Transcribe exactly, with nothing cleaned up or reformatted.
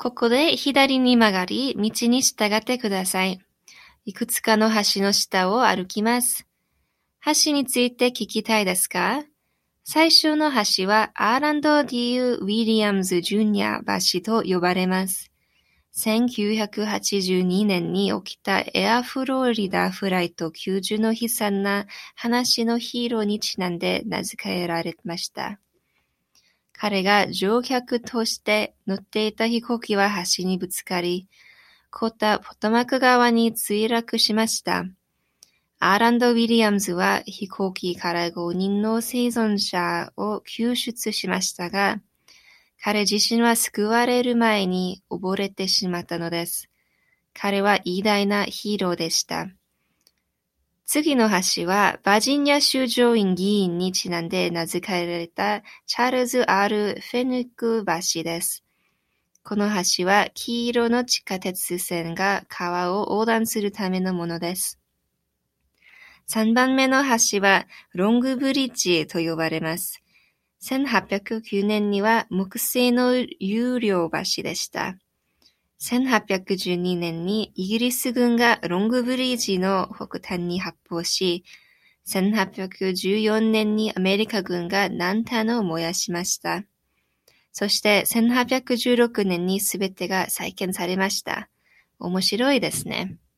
ここで左に曲がり、道に従ってください。いくつかの橋の下を歩きます。橋について聞きたいですか？最初の橋はアーランド・ディー・ウィリアムズ・ジュニア橋と呼ばれます。せんきゅうひゃくはちじゅうにねんに起きたエアフロリダフライトきゅうじゅうの悲惨な話のヒーローにちなんで名付けられました。彼が乗客として乗っていた飛行機は橋にぶつかり、凍ったポトマク川に墜落しました。アーランド・ウィリアムズは飛行機からごにんの生存者を救出しましたが、彼自身は救われる前に溺れてしまったのです。彼は偉大なヒーローでした。次の橋はバージニア州上院議員にちなんで名付けられたチャールズ・ アール・フェニック橋です。この橋は黄色の地下鉄線が川を横断するためのものです。さんばんめの橋はロングブリッジと呼ばれます。せんはっぴゃくきゅうねんには木製の有料橋でした。せんはっぴゃくじゅうにねんにイギリス軍がロングブリッジの北端に発砲し、せんはっぴゃくじゅうよねんにアメリカ軍がランタンを燃やしました。そしてせんはっぴゃくじゅうろくねんにすべてが再建されました。面白いですね。